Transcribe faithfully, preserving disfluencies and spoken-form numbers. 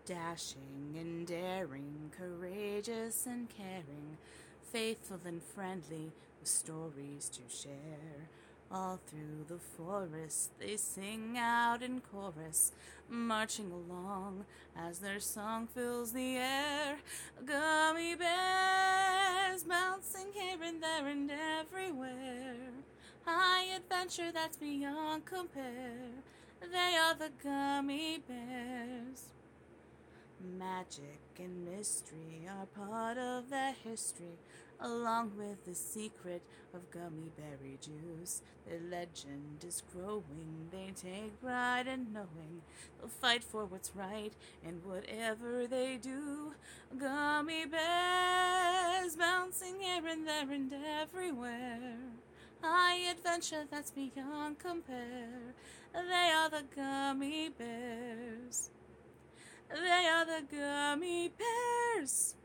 Dashing and daring, courageous and caring, faithful and friendly, with stories to share. All through the forest they sing out in chorus, marching along as their song fills the air. Gummy bears bouncing here and there and everywhere. High adventure that's beyond compare. They are the gummy bears. Magic and mystery are part of their history, along with the secret of gummy berry juice. Their legend is growing, they take pride in knowing they'll fight for what's right in whatever they do. Gummy bears bouncing here and there and everywhere. High adventure that's beyond compare. They are the gummy bears. They are the gummy bears.